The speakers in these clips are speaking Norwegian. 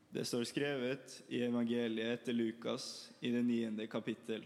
Det står skrevet i evangeliet etter Lukas i det 9. kapittel.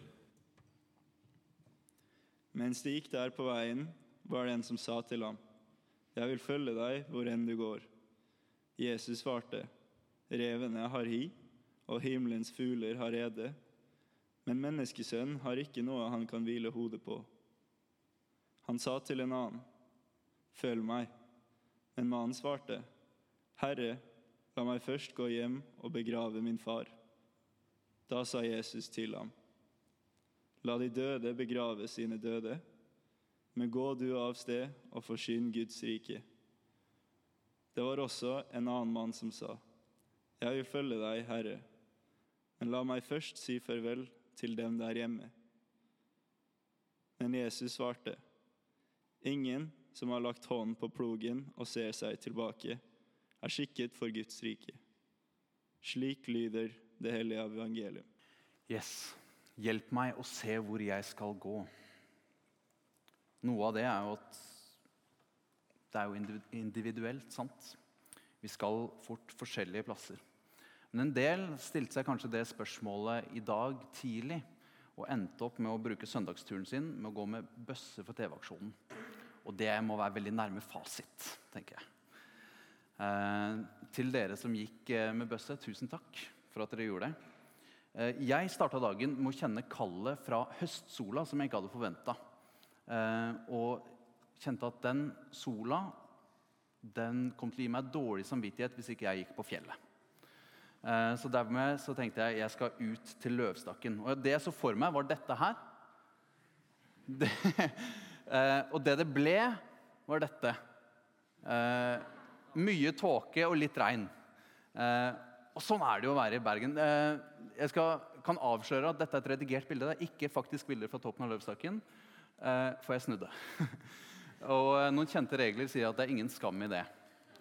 Mens de gikk der på veien, var det en som sa til ham: «Jeg vil følge deg hvor enn du går.» Jesus svarte: «Revene har hi, og himmelens fugler har rede, men menneskesønnen har ikke noe han kan hvile hodet på.» Han sa til en annen: «Følg meg.» Men mannen svarte: «Herre, la meg først gå hjem og begrave min far.» Da sa Jesus til ham: «La de døde begrave sine døde, men gå du av sted og forsyn Guds rike.» Det var også en annen mann som sa: «Jeg vil følge deg, Herre, men la meg først si farvel til dem der hjemme.» Men Jesus svarte: «Ingen som har lagt hånden på plogen og ser seg tilbake, er skikket for Guds rike.» Slik lyder det hellige evangelium. Yes, hjelp meg å se hvor jeg skal gå. Noe av det er jo at det er jo individuelt, sant? Vi skal fort forskjellige plasser. Men en del stilte seg kanskje det spørsmålet i dag tidlig, og endte opp med å bruke søndagsturen sin med å gå med bøsse for TV-aksjonen. Og det må være veldig nærme fasit, tenker jeg. Til dere som gikk med bøsse, tusen takk for at dere gjorde det. Jeg startet dagen med å kjenne kallet fra høstsola som jeg ikke hadde forventet. Og kjente at den sola, den kom til å gi meg dårlig samvittighet hvis ikke jeg gikk på fjellet. Så dermed så tenkte jeg skal ut til Løvstakken. Og det jeg så for meg var dette her. Og det ble var dette. Mye tåke og litt regn. Og sånn er det jo å være i Bergen. Jeg kan avsløre at dette er et redigert bilde. Det er ikke faktisk bilder fra toppen av Løvstakken, for jeg snudde. Og noen kjente regler sier at det er ingen skam i det.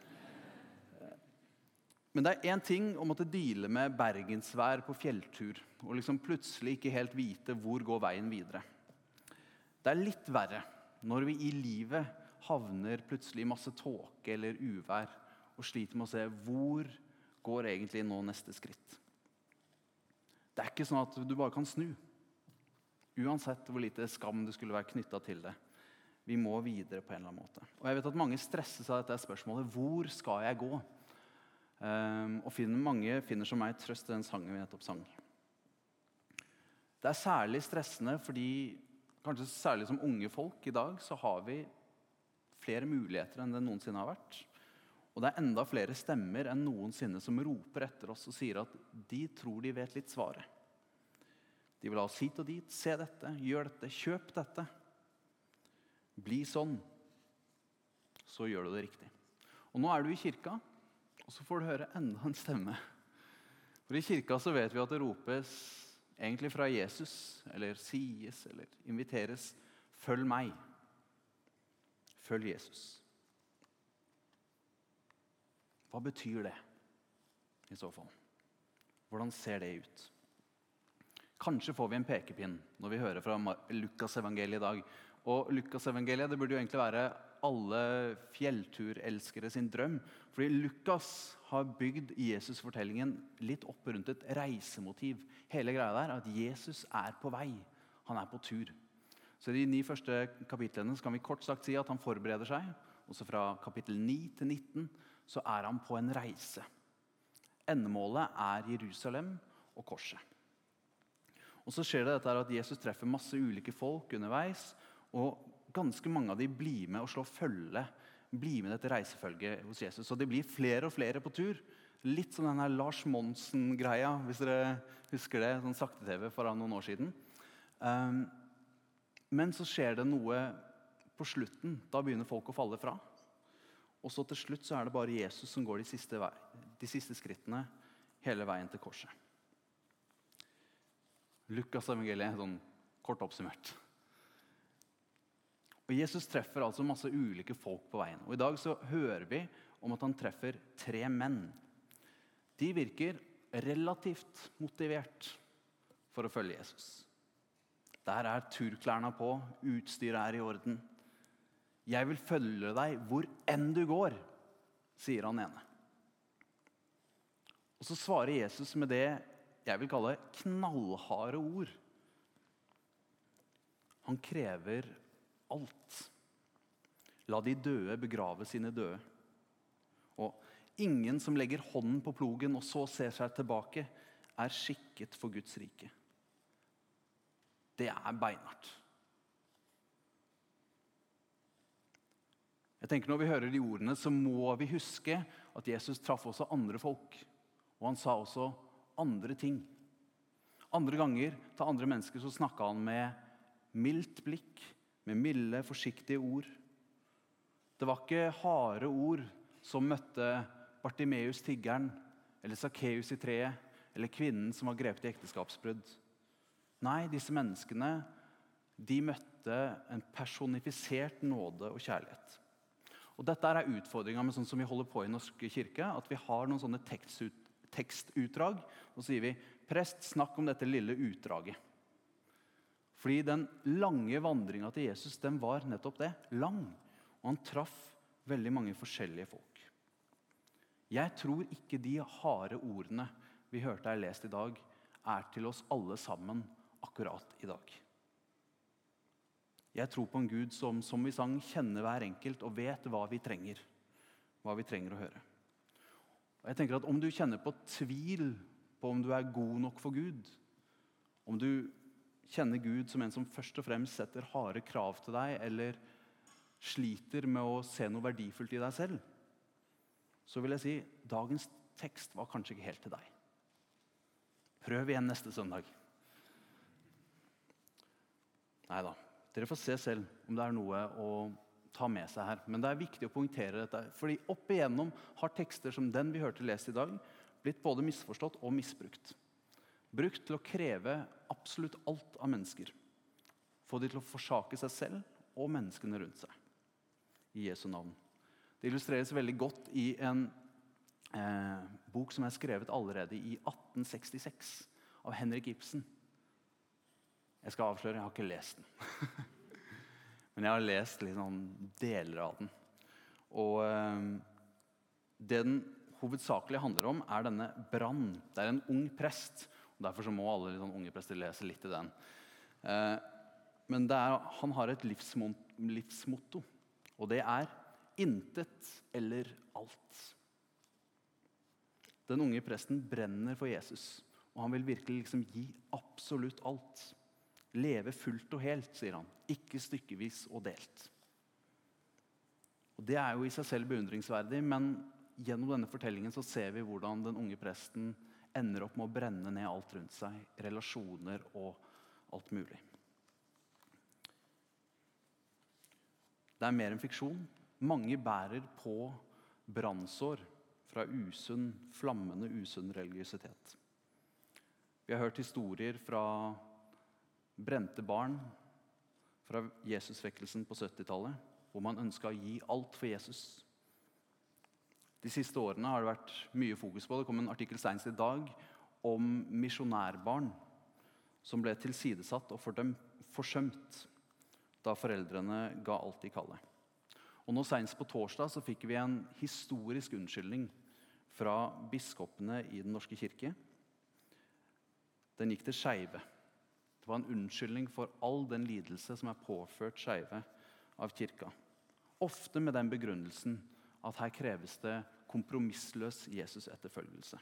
Men det er en ting å måtte deale med bergensvær på fjelltur, og liksom plutselig ikke helt vite hvor går veien videre. Det er litt verre når vi i livet havner plutselig i masse tåke eller uvær, og sliter med å se hvor går egentlig nå neste skritt. Det er ikke sånn at du bare kan snu, uansett hvor lite skam det skulle være knyttet til det. Vi må videre på en eller annen måte. Og jeg vet at mange stresser seg dette spørsmålet: hvor skal jeg gå? Og mange finner som meg trøst i den sangen vi nettopp sang. Det er særlig stressende fordi, kanskje særlig som unge folk i dag, så har vi flere muligheter enn det noensinne har vært. Og det er enda flere stemmer enn noensinne som roper etter oss og sier at de tror de vet litt svaret. De vil ha oss hit og dit: se dette, gjør dette, kjøp dette. Bli sånn, så gjør du det riktig. Og nå er du i kirka, og så får du høre enda en stemme. For i kirka så vet vi at det ropes egentlig fra Jesus, eller sies, eller inviteres: følg meg. Følg Jesus. Hva betyr det i så fall? Hvordan ser det ut? Kanskje får vi en pekepinn når vi hører fra Lukas evangeliet i dag. Og Lukas evangeliet, det burde jo egentlig være alle fjellturelskere sin drøm. Fordi Lukas har bygd Jesus-fortellingen litt opp rundt et reisemotiv. Hele greia der er at Jesus er på vei. Han er på tur. Så i de 9 første kapitlene så kan vi kort sagt si at han forbereder seg. Og så fra kapittel 9 til 19 så er han på en reise. Endemålet er Jerusalem og korset. Og så skjer det dette at Jesus treffer masse ulike folk underveis, og ganske mange av de blir med og slår følge, blir med dette reisefølget hos Jesus. Og det blir flere og flere på tur. Litt som denne Lars Monsen-greia, hvis dere husker det, sånn sakte-TV for noen år siden. Men så skjer det noe på slutten. Da begynner folk å falle fra. Og så til slutt så er det bare Jesus som går de siste skrittene hele veien til korset. Lukas evangeliet, sånn kort oppsummert. Og Jesus treffer altså masse ulike folk på veien. Og i dag så hører vi om at han treffer 3 menn. De virker relativt motivert for å følge Jesus. Der er turklærne på, utstyret er i orden. Jeg vil følge deg hvor enn du går, sier han ene. Og så så svarer Jesus med det jeg vil kalle knallharde ord. Han krever alt. La de døde begrave sine døde. Og ingen som legger hånden på plogen og så ser seg tilbake, er skikket for Guds rike. Det er beinhardt. Jeg tenker når vi hører de ordene, så må vi huske at Jesus traff også andre folk. Og han sa også andre ting. Andre ganger til andre mennesker så snakket han med mildt blikk, med milde, forsiktige ord. Det var ikke harde ord som møtte Bartimeus tiggeren, eller Zacchaeus i treet, eller kvinnen som var grepet i ekteskapsbrudd. Nei, disse menneskene, de møtte en personifisert nåde og kjærlighet. Og dette er utfordringen med sånn som vi holder på i Norske kirke, at vi har noen sånne tekstutdrag, og så sier vi, prest, snakk om dette lille utdraget. Fordi den lange vandringen til Jesus, den var nettopp det, lang. Og han traff veldig mange forskjellige folk. Jeg tror ikke de harde ordene vi hørte her lest i dag, er til oss alle sammen akkurat i dag. Jeg tror på en Gud som vi sang, kjenner hver enkelt og vet hva vi trenger å høre. Og jeg tenker at om du kjenner på tvil på om du er god nok for Gud, om du kjenner Gud som en som først og fremst setter harde krav til deg, eller sliter med å se noe verdifullt i deg selv, så vil jeg si, dagens tekst var kanskje ikke helt til deg. Prøv igjen neste søndag. Neida, dere får se selv om det er noe å ta med seg her. Men det er viktig å poengtere dette, fordi opp igjennom har tekster som den vi hørte lest i dag, blitt både misforstått og misbrukt. Brukt til å kreve absolutt alt av mennesker. Få de til å forsake seg selv og menneskene rundt seg. I Jesu navn. Det illustreres veldig godt i en bok som er skrevet allerede i 1866 av Henrik Ibsen. Jeg skal avsløre, jeg har ikke lest den. Men jeg har lest litt sånn deler av den. Og det den hovedsakelig handler om er denne brann. Det er en ung prest, og derfor så må alle sånn unge prester lese litt i den. Men han har et livsmotto, og det er intet eller alt. Den unge presten brenner for Jesus, og han vil virkelig gi absolutt alt. Leve fullt og helt, sier han, ikke stykkevis og delt. Og det er jo i seg selv beundringsverdig, men gjennom denne fortellingen så ser vi hvordan den unge presten ender opp med å brenne ned alt rundt seg, relasjoner og alt mulig. Det er mer enn fiksjon. Mange bærer på brannsår fra flammende usunn religiøsitet. Vi har hørt historier fra brente barn, fra Jesusvekkelsen på 70-tallet, hvor man ønsket å gi alt for Jesus. De siste årene har det vært mye fokus på. Det kom en artikkel senest i dag om misjonærbarn som ble tilsidesatt og forsømt da foreldrene ga alt de kalle. Og nå senest på torsdag så fikk vi en historisk unnskyldning fra biskopene i Den norske kirke. Den gikk til skeive. Det var en unnskyldning for all den lidelse som er påført skeive av kirka. Ofte med den begrunnelsen at her kreves det kompromissløs Jesus-etterfølgelse.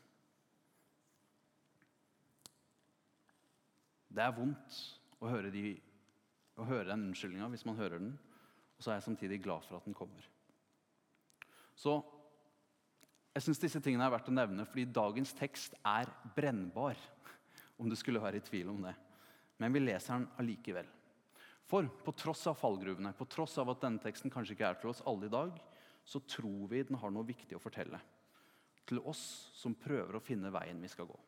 Det er vondt å høre den unnskyldningen hvis man hører den, og så er jeg samtidig glad for at den kommer. Så jeg synes disse tingene er verdt å nevne, fordi dagens tekst er brennbar, om du skulle være i tvil om det. Men vi leser den allikevel. For på tross av fallgruvene, på tross av at denne teksten kanskje ikke er til oss alle i dag, så tror vi den har noe viktig å fortelle til oss som prøver å finne veien vi skal gå.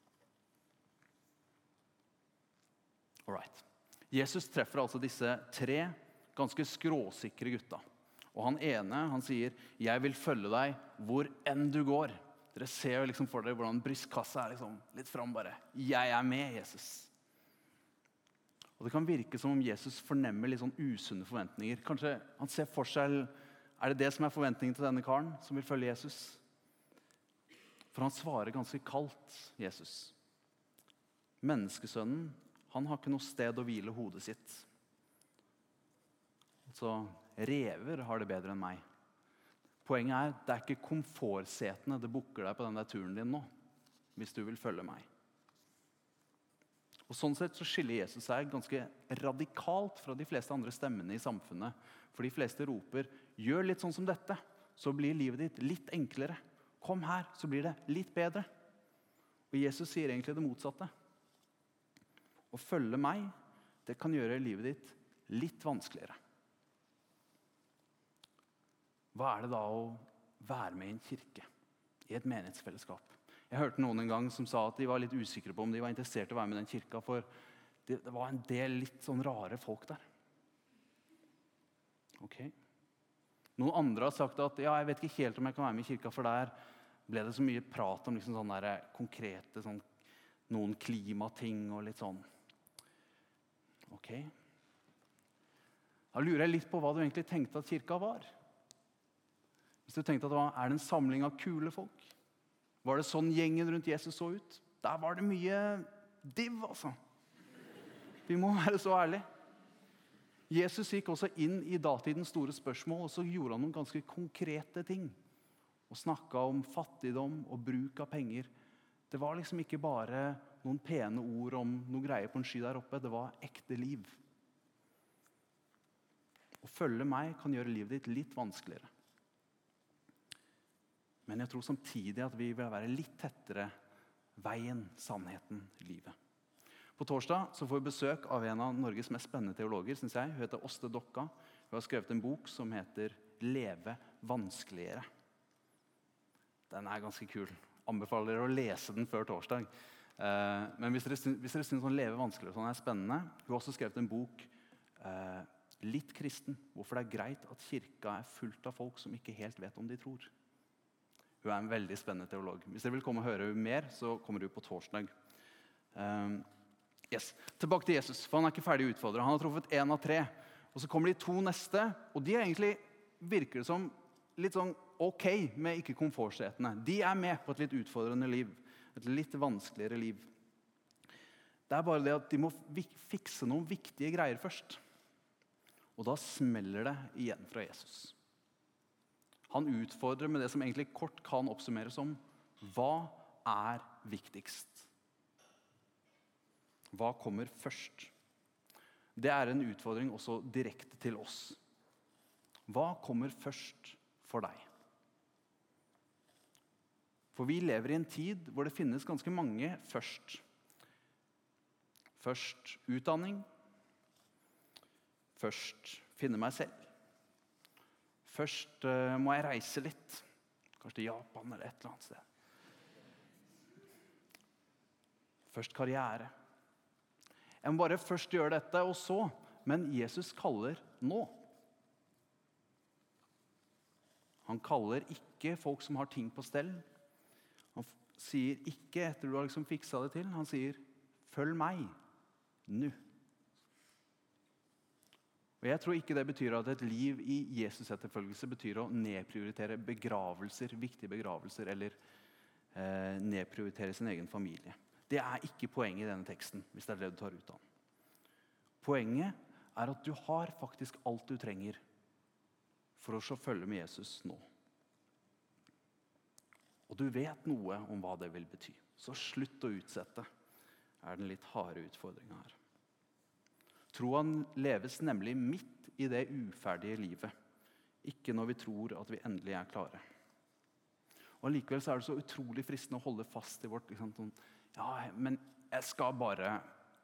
Alright. Jesus treffer altså disse 3 ganske skråsikre gutta. Og han ene, han sier, jeg vil følge deg hvor enn du går. Dere ser jo liksom for dere hvordan brystkassa er liksom litt frem bare. Jeg er med, Jesus. Og det kan virke som om Jesus fornemmer litt sånn usunne forventninger. Kanskje han ser for seg, er det som er forventningen til denne karen som vil følge Jesus? For han svarer ganske kaldt, Jesus. Menneskesønnen, han har ikke noe sted å hvile hodet sitt. Så rever har det bedre enn meg. Poenget det ikke komfortsetene det bukker deg på den der turen din nå, hvis du vil følge meg. Og sånn sett så skiller Jesus seg ganske radikalt fra de fleste andre stemmene i samfunnet. For de fleste roper, gjør litt sånn som dette, så blir livet ditt litt enklere. Kom her, så blir det litt bedre. Og Jesus sier egentlig det motsatte. Å følge meg, det kan gjøre livet ditt litt vanskeligere. Hva det da å være med i en kirke, i et menighetsfellesskap? Jeg hørte noen en gang som sa at de var litt usikre på om de var interessert i å være med i den kirka, for det var en del litt sånn rare folk der. Ok. Noen andre har sagt at ja, jeg vet ikke helt om jeg kan være med i kirka, for der ble det så mye prat om liksom sånne der konkrete, sånn, noen klimating og litt sånn. Ok. Da lurer jeg litt på hva du egentlig tenkte at kirka var. Hvis du tenkte at det var det en samling av kule folk? Var det sånn gjengen rundt Jesus så ut? Der var det mye div, altså. Vi må være så ærlige. Jesus gikk også inn i datidens store spørsmål, og så gjorde han noen ganske konkrete ting. Og snakket om fattigdom og bruk av penger. Det var liksom ikke bare noen pene ord om noe greier på en sky der oppe. Det var ekte liv. Å følge meg kan gjøre livet ditt litt vanskeligere. Men jeg tror samtidig at vi vil være litt tettere veien, sannheten, livet. På torsdag så får vi besøk av en av Norges mest spennende teologer, synes jeg. Hun heter Åste Dokka. Hun har skrevet en bok som heter «Leve vanskeligere». Den ganske kul. Anbefaler dere å lese den før torsdag. Men hvis dere synes sånn «Leve vanskeligere» sånn spennende, hun har også skrevet en bok «Litt kristen», hvorfor det greit at kirka fullt av folk som ikke helt vet om de tror. Hun en veldig spennende teolog. Hvis dere vil komme og høre mer, så kommer hun på torsdag. Tilbake til Jesus, for han ikke ferdig utfordret. Han har truffet 1 av 3. Og så kommer de 2 neste, og de egentlig virker det som litt sånn ok med ikke komfortsetene. De med på et litt utfordrende liv, et litt vanskeligere liv. Det bare det at de må fikse noen viktige greier først. Og da smeller det igjen fra Jesus. Han utfordrer med det som egentlig kort kan oppsummeres som hva viktigst? Hva kommer først? Det en utfordring også direkte til oss. Hva kommer først for deg? For vi lever i en tid hvor det finnes ganske mange først. Først utdanning. Først finne meg selv. Først må jeg reise litt. Kanskje til Japan eller et eller annet sted. Først karriere. Jeg må bare først gjøre dette, og så. Men Jesus kaller nå. Han kaller ikke folk som har ting på stell. Han sier ikke etter du har liksom fiksa det til. Han sier, følg meg nå. Og jeg tror ikke det betyr at et liv i Jesus-etterfølgelse betyr å nedprioritere begravelser, viktige begravelser, eller nedprioritere sin egen familie. Det ikke poenget i denne teksten, hvis det det du tar ut av. Poenget at du har faktisk alt du trenger for å følge med Jesus nå. Og du vet noe om hva det vil bety. Så slutt å utsette, den litt harde utfordringen her. Troen leves nemlig midt i det uferdige livet, ikke når vi tror at vi endelig klare. Og likevel så det så utrolig fristende å holde fast i vårt, liksom, sånn, ja, men jeg skal bare...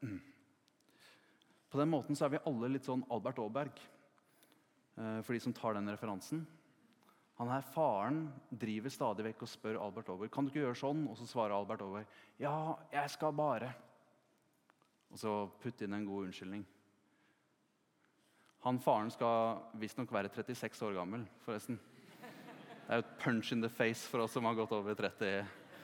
På den måten så vi alle litt sånn Albert Åberg, for de som tar den referansen. Han her faren driver stadig vekk og spør Albert Åberg, kan du ikke gjøre sånn? Og så svarer Albert Åberg, ja, jeg skal bare. Og så putte inn en god unnskyldning. Han faren skal visst nok være 36 år gammel, forresten. Det jo et punch in the face for oss som har gått over 30.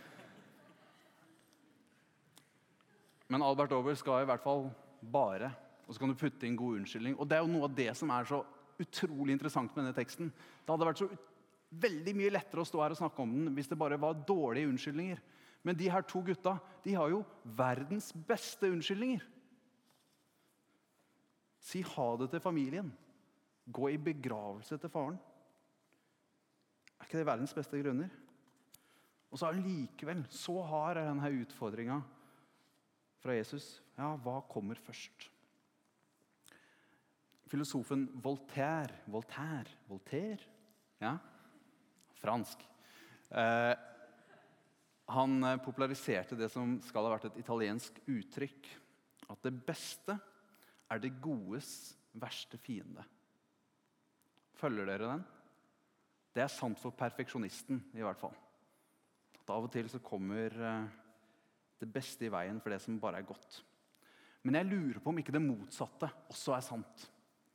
Men Albert Åberg skal i hvert fall bare, og så kan du putte inn god unnskyldning. Og det jo noe av det som så utrolig interessant med denne teksten. Det hadde vært så veldig mye lettere å stå her og snakke om den hvis det bare var dårlige unnskyldninger. Men de her 2 gutta, de har jo verdens beste unnskyldninger. Si ha det til familien. Gå i begravelse til faren. Er ikke det verdens beste grunner? Og så allikevel, så hard denne utfordringen fra Jesus. Ja, hva kommer først? Filosofen Voltaire, ja, fransk. Han populariserte det som skal ha vært et italiensk uttrykk, at det beste er det godes verste fiende. Følger dere den? Det er sant for perfeksjonisten i hvert fall. At av og til så kommer det beste i veien for det som bare er godt. Men jeg lurer på om ikke det motsatte også er sant.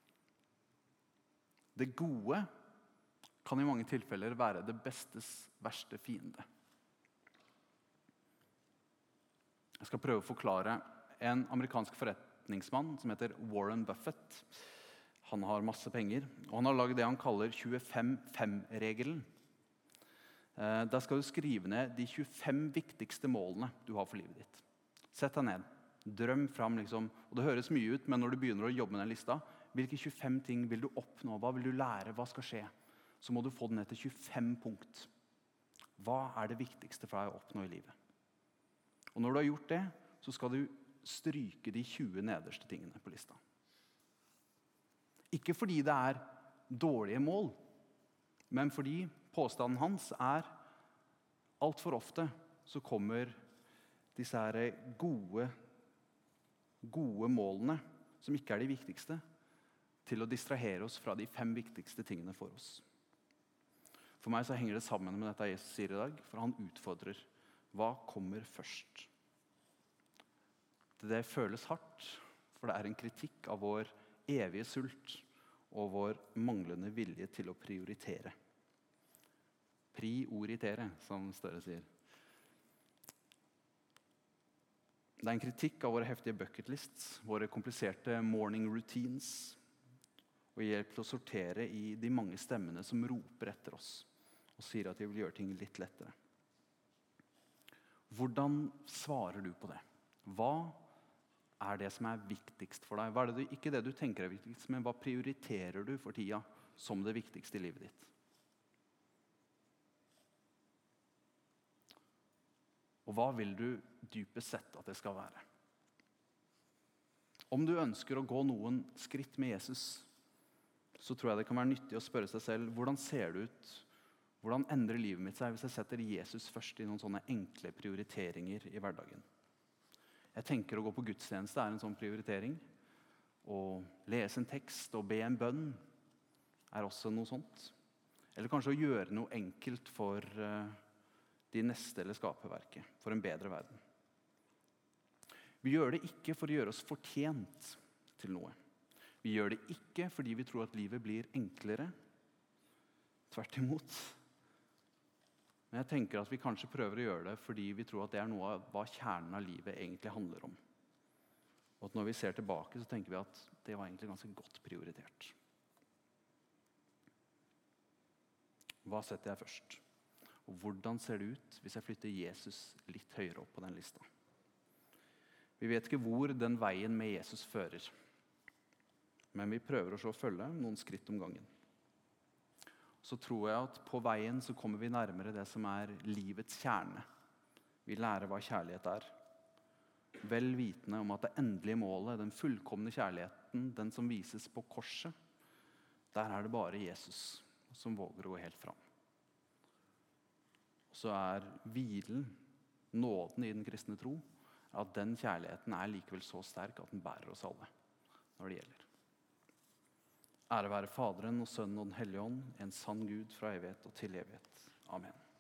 Det gode kan i mange tilfeller være det bestes verste fiende. Jeg skal prøve å forklare. En amerikansk forretningsmann som heter Warren Buffett. Han har masse penger, og han har laget det han kaller 25-5-regelen. Der skal du skrive ned de 25 viktigste målene du har for livet ditt. Sett deg ned. Drøm fram, liksom. Og det høres mye ut, men når du begynner å jobbe med den lista, hvilke 25 ting vil du oppnå? Hva vil du lære? Hva skal skje? Så må du få den ned til 25 punkt. Hva er det viktigste for deg å oppnå i livet? Og når du har gjort det, så skal du stryke de 20 nederste tingene på lista. Ikke fordi det er dårlige mål, men fordi påstanden hans er alt for ofte så kommer disse her gode målene, som ikke er de viktigste, til å distrahere oss fra de 5 viktigste tingene for oss. For meg så henger det sammen med dette Jesus sier i dag, for han utfordrer. Hva kommer først? Det føles hardt, for det er en kritikk av vår evige sult og vår manglende vilje til å prioritere. Prioritere, som Støre sier. Det er en kritikk av våre heftige bucket lists, våre kompliserte morning routines, og hjelp til å sortere i de mange stemmene som roper etter oss og sier at de vil gjøre ting litt lettere. Hvordan svarer du på det? Hva er det som er viktigst for deg? Hva er det ikke det du tenker er viktigst, men hva prioriterer du for tida som det viktigste i livet ditt? Og hva vil du dypest sett at det skal være? Om du ønsker å gå noen skritt med Jesus, så tror jeg det kan være nyttig å spørre seg selv, hvordan ser det ut? Hvordan endrer livet mitt seg hvis jeg setter Jesus først i noen sånne enkle prioriteringer i hverdagen? Jeg tenker å gå på gudstjeneste er en sånn prioritering. Å lese en tekst og be en bønn er også noe sånt. Eller kanskje å gjøre noe enkelt for de neste eller skaperverket, for en bedre verden. Vi gjør det ikke for å gjøre oss fortjent til noe. Vi gjør det ikke fordi vi tror at livet blir enklere. Tvert imot. Men jeg tenker at vi kanskje prøver å gjøre det fordi vi tror at det er noe av hva kjernen av livet egentlig handler om. Og at når vi ser tilbake, så tenker vi at det var egentlig ganske godt prioritert. Hva setter jeg først? Og hvordan ser det ut hvis jeg flytter Jesus litt høyere opp på den lista? Vi vet ikke hvor den veien med Jesus fører. Men vi prøver å følge noen skritt om gangen. Så tror jeg at på veien så kommer vi nærmere det som er livets kjerne. Vi lærer hva kjærlighet er. Vel vitende om at det endelige målet, den fullkomne kjærligheten, den som vises på korset, der er det bare Jesus som våger å gå helt fram. Og så er hvilen, nåden i den kristne tro, at den kjærligheten er likevel så sterk at den bærer oss alle når det gjelder. Ære være Faderen og Sønnen og Den hellige ånd, en sann Gud fra evighet og til evighet. Amen.